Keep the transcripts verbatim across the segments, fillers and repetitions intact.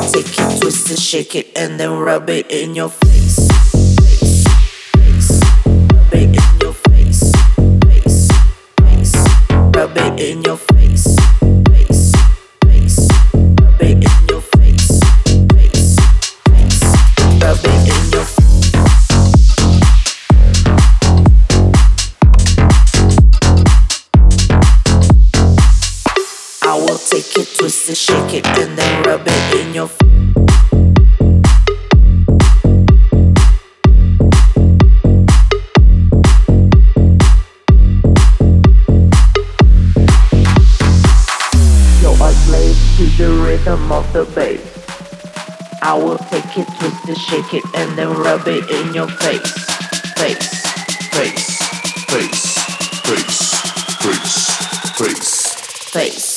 take it, twist it, shake it, and then rub it in your face. Face, face, rub it in your face. Face, face, rub it in your face. Face, face, rub it in your face. Face, face, rub it in your face. I will take it, twist it, shake it, and then rub it in your face. You're a slave to the rhythm of the bass. I will take it, twist it, shake it, and then rub it in your face. Face, face, face, face, face, face, face.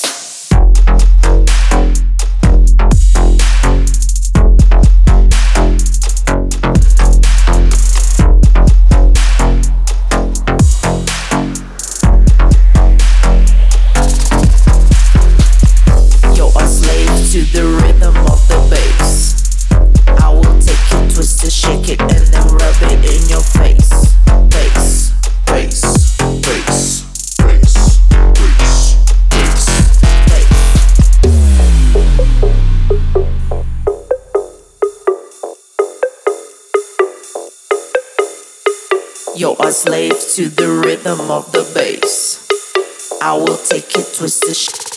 To the rhythm of the bass, I will take it, twist it, shake it, and then rub it in your face. Face, face, face, face, face, face, face. You're a slave to the rhythm of the bass. I will take it, twist it, shake it.